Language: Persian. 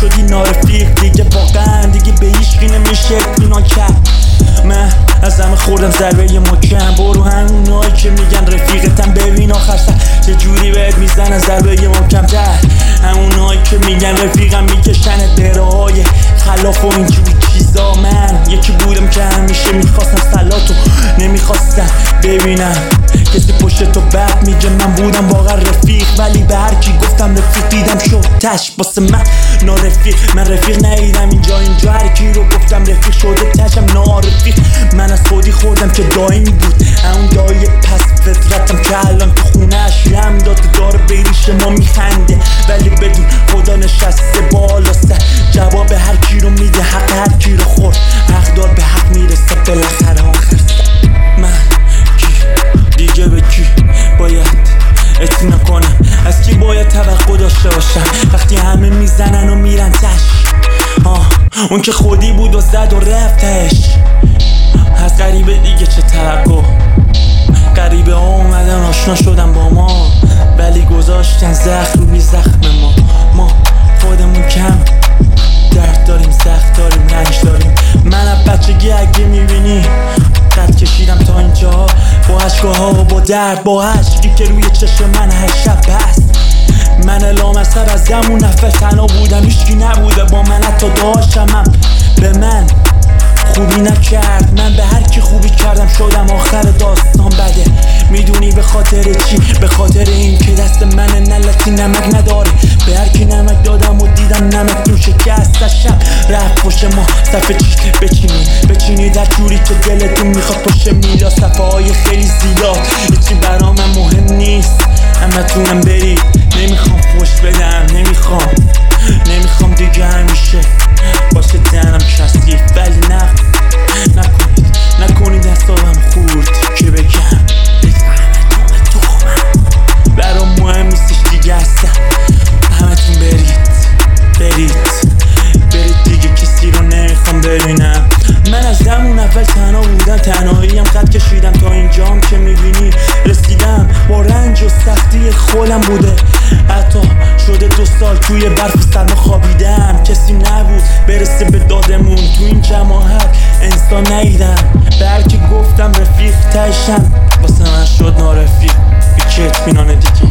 شدی نارفیق دیگه، واقعا دیگه به هیچکی نمیشه اطمینان کرد. من از همه خوردم ضربه یه محکم، برو همونایی که میگن رفیقتم ببین آخر سر چجوری بهت میزنن ضربه یه محکم‌تر. همونایی که میگن رفیقم میکشن درهای خلاف و اینجوری چیزا. من یکی بودم که همیشه میخواستم سلاتو نمیخواستم ببینم کسی پشت تو بد میگه. من بودم واقعا رفیق ولی به هر کی گفتم رفیق دیدم شد تش واسه من نارفیق. من رفیق ندیدم اینجا هر کی رو گفتم رفیق شده تشم نارفیق. من از خودی خوردم که دائمی بود اون دایی پس فطرتم که الان تو خونه‌اش لم داد داره بیریش ما میخنده، ولی بدون خدا نشسته بالا سر جواب هر کی رو میده، حق هر کی رو خورد حق دار به حق میرسه بالاخره آخر سر. من کی دیگه به کی باید اطمینان کنم، از کی باید توقع داشته باشم وقتی همه میزنن و میرن تش. اون که خودی بود و زد و رفتش. از غریبه دیگه چه توقع، غریبه ها اومدن آشنا شدن با ما ولی گذاشتن زخم روی زخم ما خودمون کم درد داریم، سخت داریم، رنج داریم. من از بچگی اگه میبینی قد کشیدم تا اینجا با عشقها و با درد، با عشقی که روی چشم من هر شب بست. من لامصب از همون نفر تنها بودم، هیچکی نبوده با من حتی داشتم به من خوبی نکرد. من به هر کی خوبی کردم شدم آخر داستان بده. میدونی به خاطر چی؟ به خاطر این که دست من نلتی نمک نداره. به هر کی نمک دادم و دیدم نمک تو شکستشم رفت پشت ما صفحه چیش بچینی در جوری که دلتون میخواد پشت میلا صفحه های خیلی زیاد. هیچی برا من مهم نیست همه تونم برید، نمیخوام پشت بدم، نمیخوام دیگه همیشه باشه دهنم کثیف، ولی نکنید حسابم خورد که بگم همتون به تخمم برام مهم نیستش دیگه اصلا. همتون برید دیگه، کسی رو نمیخوام ببینم. من از همون اول تنها بودم، تنهاییم قد کشیدم تا اینجام که میبینی رسیدم. با رنج و سختی خودم بوده، حتی شده 2 سال توی برف و سرما خوابیدم. کسی نبود برسه به دادمون تو این جماعت، انسان ندیدم به هر کی گفتم رفیق تشم واسه من شد نارفیق. بی که اطمینان دیگه